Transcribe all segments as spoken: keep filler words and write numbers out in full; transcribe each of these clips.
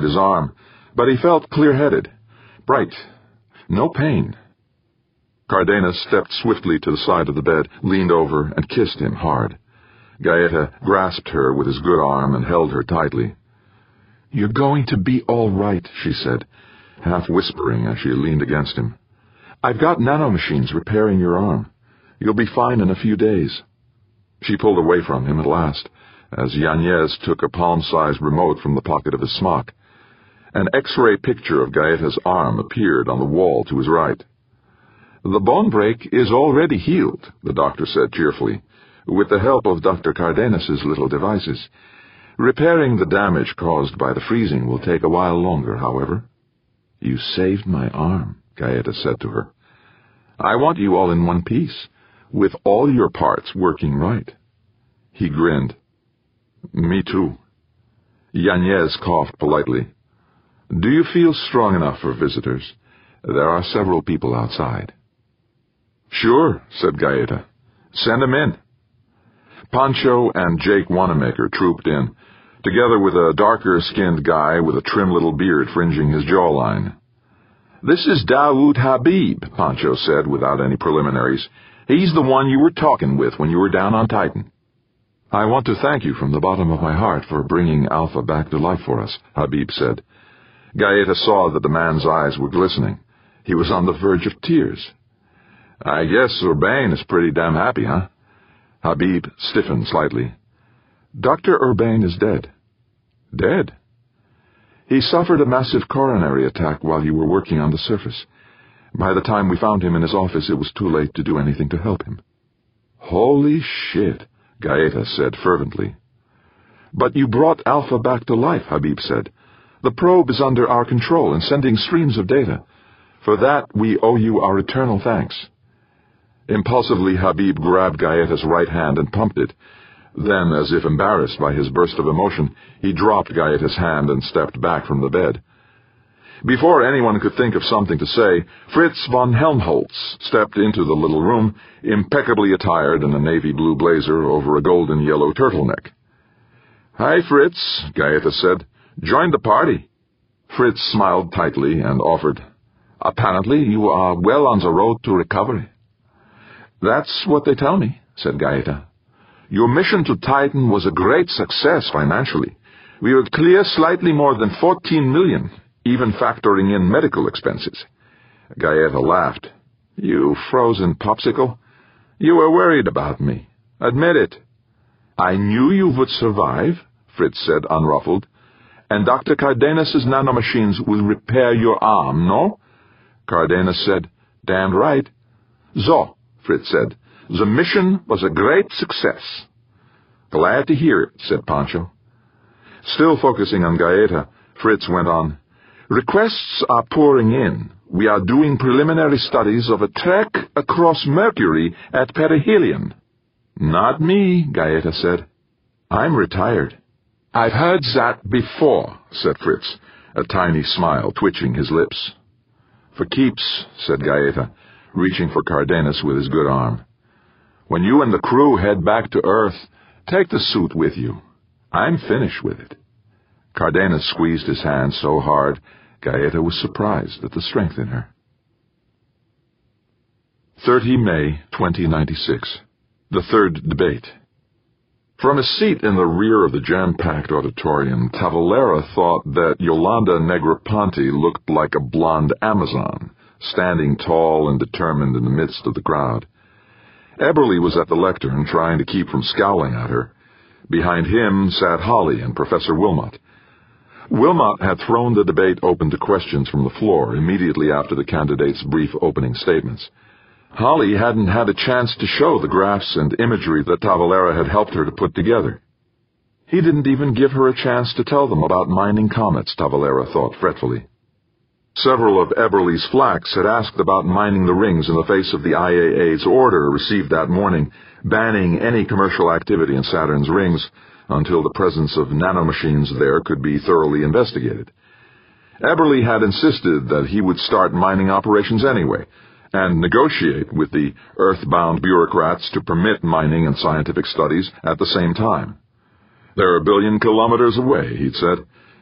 his arm, but he felt clear-headed, bright, no pain. Cardenas stepped swiftly to the side of the bed, leaned over, and kissed him hard. Gaeta grasped her with his good arm and held her tightly. "You're going to be all right," she said, half whispering as she leaned against him. "I've got nanomachines repairing your arm. You'll be fine in a few days." She pulled away from him at last, as Yanez took a palm-sized remote from the pocket of his smock. An X-ray picture of Gaeta's arm appeared on the wall to his right. "The bone break is already healed," the doctor said cheerfully, "with the help of Doctor Cardenas's little devices. Repairing the damage caused by the freezing will take a while longer, however." "You saved my arm," Gaeta said to her. "I want you all in one piece, with all your parts working right." He grinned. "Me too." Yanez coughed politely. "Do you feel strong enough for visitors? There are several people outside." "Sure," said Gaeta. "Send them in." Pancho and Jake Wanamaker trooped in, together with a darker-skinned guy with a trim little beard fringing his jawline. "This is Daoud Habib," Pancho said without any preliminaries. "He's the one you were talking with when you were down on Titan." "I want to thank you from the bottom of my heart for bringing Alpha back to life for us," Habib said. Gaeta saw that the man's eyes were glistening. He was on the verge of tears. "I guess Urbain is pretty damn happy, huh?" Habib stiffened slightly. "Doctor Urbain is dead." "Dead?" "He suffered a massive coronary attack while you were working on the surface. By the time we found him in his office, it was too late to do anything to help him." "Holy shit," Gaeta said fervently. "But you brought Alpha back to life," Habib said. "The probe is under our control and sending streams of data. For that, we owe you our eternal thanks." Impulsively, Habib grabbed Gaeta's right hand and pumped it. Then, as if embarrassed by his burst of emotion, he dropped Gaeta's hand and stepped back from the bed. Before anyone could think of something to say, Fritz von Helmholtz stepped into the little room, impeccably attired in a navy blue blazer over a golden-yellow turtleneck. "Hi, Fritz," Gaeta said. "Join the party." Fritz smiled tightly and offered, "Apparently you are well on the road to recovery." "That's what they tell me," said Gaeta. "Your mission to Titan was a great success financially. We would clear slightly more than fourteen million, even factoring in medical expenses." Gaeta laughed. "You frozen popsicle. You were worried about me. Admit it." "I knew you would survive," Fritz said, unruffled. "And Doctor Cardenas's nanomachines will repair your arm, no?" Cardenas said, "Damned right." "So," Fritz said, "the mission was a great success." "Glad to hear it," said Pancho. Still focusing on Gaeta, Fritz went on, "Requests are pouring in. We are doing preliminary studies of a trek across Mercury at perihelion." "Not me," Gaeta said. "I'm retired." "I've heard that before," said Fritz, a tiny smile twitching his lips. "For keeps," said Gaeta, reaching for Cardenas with his good arm. "When you and the crew head back to Earth, take the suit with you. I'm finished with it." Cardenas squeezed his hand so hard, Gaeta was surprised at the strength in her. the thirtieth of May, twenty ninety-six. The third debate. From his seat in the rear of the jam-packed auditorium, Tavalera thought that Yolanda Negroponte looked like a blonde Amazon, standing tall and determined in the midst of the crowd. Eberly was at the lectern, trying to keep from scowling at her. Behind him sat Holly and Professor Wilmot. Wilmot had thrown the debate open to questions from the floor immediately after the candidates' brief opening statements. Holly hadn't had a chance to show the graphs and imagery that Tavalera had helped her to put together. He didn't even give her a chance to tell them about mining comets, Tavalera thought fretfully. Several of Eberly's flaks had asked about mining the rings in the face of the I A A's order received that morning, banning any commercial activity in Saturn's rings until the presence of nanomachines there could be thoroughly investigated. Eberly had insisted that he would start mining operations anyway, and negotiate with the earthbound bureaucrats to permit mining and scientific studies at the same time. "They're a billion kilometers away," he'd said,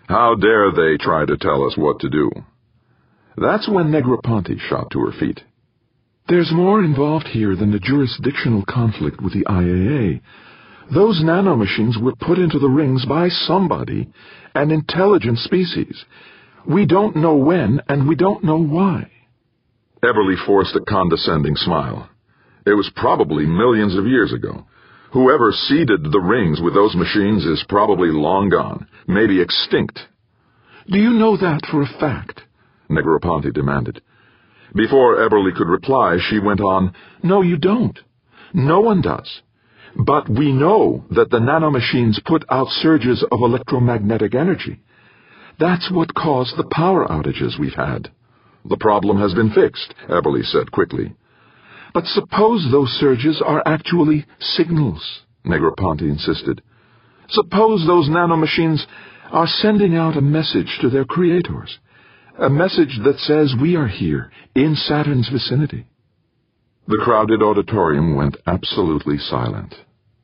How dare they try to tell us what to do? That's when Negroponte shot to her feet. There's more involved here than a jurisdictional conflict with the I A A. Those nanomachines were put into the rings by somebody, an intelligent species. We don't know when, and we don't know why. Eberly forced a condescending smile. It was probably millions of years ago. Whoever seeded the rings with those machines is probably long gone, maybe extinct. Do you know that for a fact? Negroponte demanded. Before Eberly could reply, she went on, No, you don't. No one does. But we know that the nanomachines put out surges of electromagnetic energy. That's what caused the power outages we've had. The problem has been fixed, Eberly said quickly. But suppose those surges are actually signals, Negroponte insisted. Suppose those nanomachines are sending out a message to their creators, a message that says we are here, in Saturn's vicinity. The crowded auditorium went absolutely silent.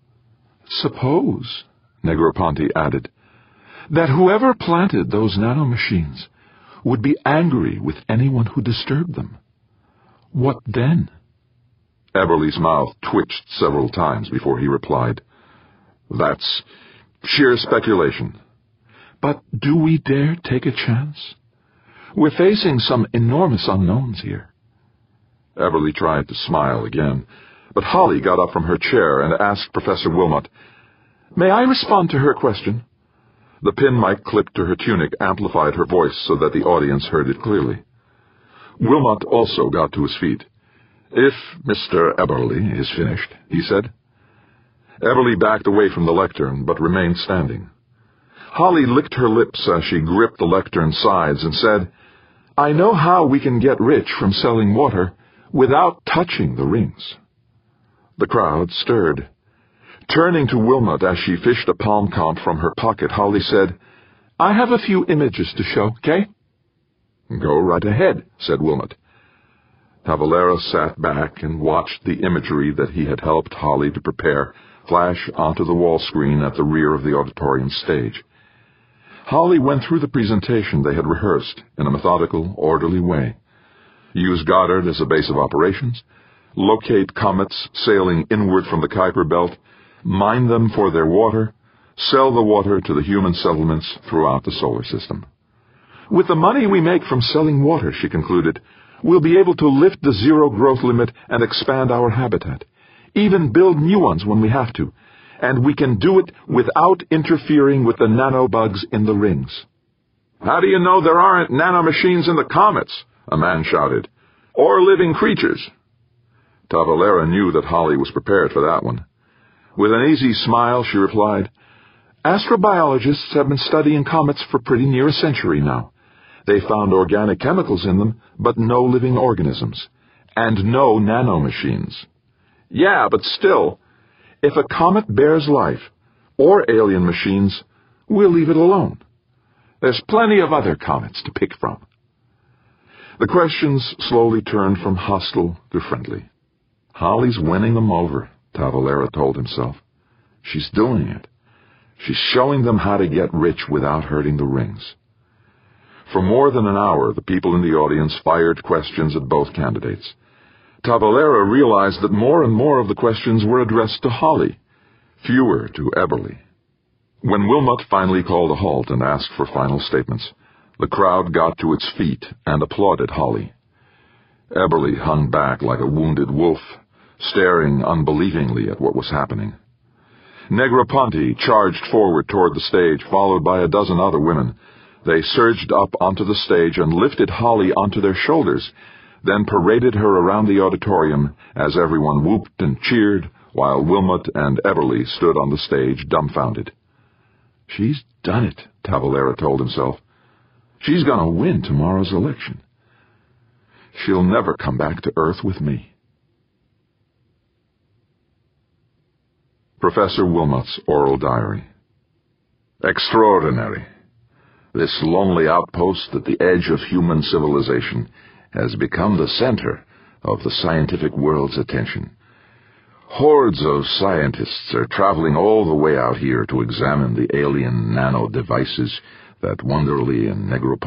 Suppose, Negroponte added, that whoever planted those nanomachines would be angry with anyone who disturbed them. What then? Eberly's mouth twitched several times before he replied, That's sheer speculation. But do we dare take a chance? We're facing some enormous unknowns here. Eberly tried to smile again, but Holly got up from her chair and asked Professor Wilmot, May I respond to her question? The pin mic clipped to her tunic amplified her voice so that the audience heard it clearly. Wilmot also got to his feet. If Mister Eberly is finished, he said. Eberly backed away from the lectern, but remained standing. Holly licked her lips as she gripped the lectern's sides and said, I know how we can get rich from selling water without touching the rings. The crowd stirred. Turning to Wilmot as she fished a palm comp from her pocket, Holly said, I have a few images to show, okay? Go right ahead, said Wilmot. Tavalera sat back and watched the imagery that he had helped Holly to prepare flash onto the wall screen at the rear of the auditorium stage. Holly went through the presentation they had rehearsed in a methodical, orderly way. Use Goddard as a base of operations, locate comets sailing inward from the Kuiper Belt, mine them for their water, sell the water to the human settlements throughout the solar system. With the money we make from selling water, she concluded, we'll be able to lift the zero growth limit and expand our habitat, even build new ones when we have to, and we can do it without interfering with the nanobugs in the rings. How do you know there aren't nanomachines in the comets? A man shouted. Or living creatures? Tavalera knew that Holly was prepared for that one. With an easy smile, she replied, Astrobiologists have been studying comets for pretty near a century now. They found organic chemicals in them, but no living organisms, and no nanomachines. Yeah, but still, if a comet bears life, or alien machines, we'll leave it alone. There's plenty of other comets to pick from. The questions slowly turned from hostile to friendly. Holly's winning them over, Tavalera told himself. She's doing it. She's showing them how to get rich without hurting the rings. For more than an hour, the people in the audience fired questions at both candidates. Tavalera realized that more and more of the questions were addressed to Holly, fewer to Eberly. When Wilmot finally called a halt and asked for final statements, the crowd got to its feet and applauded Holly. Eberly hung back like a wounded wolf, staring unbelievingly at what was happening. Negroponte charged forward toward the stage, followed by a dozen other women. They surged up onto the stage and lifted Holly onto their shoulders, then paraded her around the auditorium as everyone whooped and cheered, while Wilmot and Eberly stood on the stage dumbfounded. She's done it, Tavalera told himself. She's going to win tomorrow's election. She'll never come back to Earth with me. Professor Wilmot's Oral Diary. Extraordinary. This lonely outpost at the edge of human civilization has become the center of the scientific world's attention. Hordes of scientists are traveling all the way out here to examine the alien nano devices that Wonderly and Negroponte